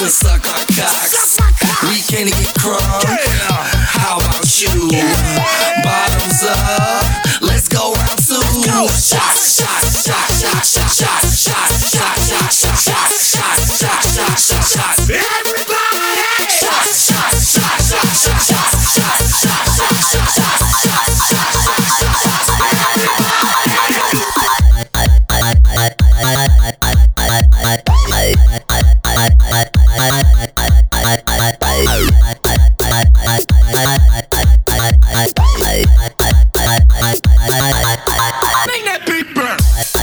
to suck our cocks. We came to get crunk. How about you? Bottoms up. Let's go round two. Shot, shot, shot, shot, shot, shot, shot, shot, shot, shot, shot, shot, shot, shot, shot, shot. Everybody! Shot, shot, shot, shot, shot, shot, shot, shot, shot, shot, shot, shot, shot, shot, shot. Make that beat burn.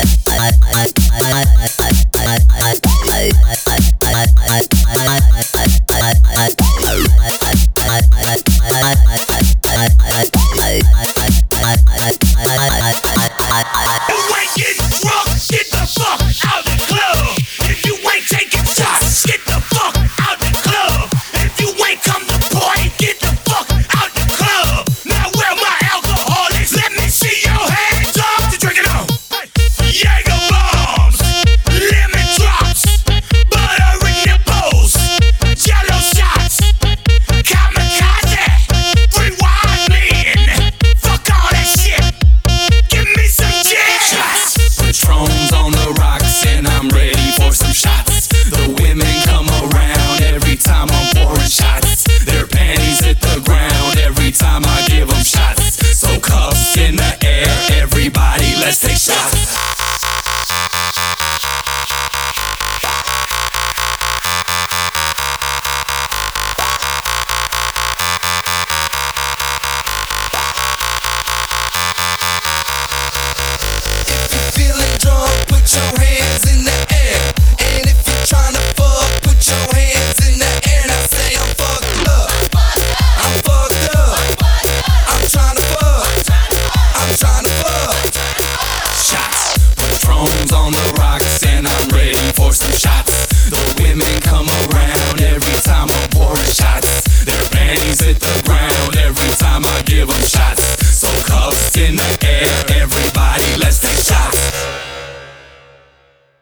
You ain't getting drunk, get the fuck out the club. If you ain't taking shots, get the fuck out the club. If you ain't come to party, get the fuck out the club. Now where my alcoholics? Let me see your hands up to drink it on. Jaeger bombs, lemon drops, buttery nipples, jello shots, kamikaze, free wild men. Fuck all that shit. Give me some jazz. Patron's on the rocks and I'm ready for some shots. The women come around every time I'm pouring shots. Their panties hit the ground every time I give them shots. So cuffs in the air, everybody, let's take shots. If you're feeling drunk, put your hands in the air. And if you're trying to fuck, put your hands in the air. Now say I'm fucked up. I'm fucked up. I'm trying to fuck. I'm trying to fuck. Shots. Patron's on the rocks and I'm ready for some shots. The women come around every time I'm pouring shots. Their panties hit the ground every time I give them shots. So cuffs in the air, everybody, let's